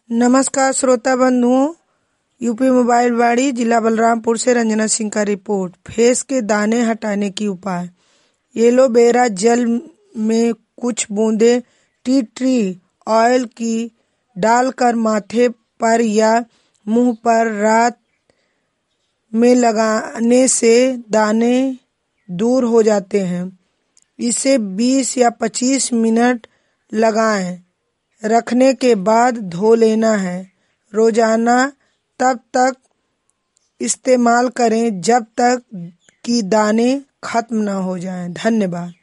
नमस्कार श्रोता बंधुओं, यूपी मोबाइल वाड़ी जिला बलरामपुर से रंजना सिंह का रिपोर्ट। फेस के दाने हटाने की उपाय। एलोवेरा जेल में कुछ बूंदें टी ट्री ऑयल की डालकर माथे पर या मुंह पर रात में लगाने से दाने दूर हो जाते हैं। इसे 20 या 25 मिनट लगाएं। रखने के बाद धो लेना है। रोजाना तब तक इस्तेमाल करें जब तक कि दाने खत्म न हो जाएं। धन्यवाद।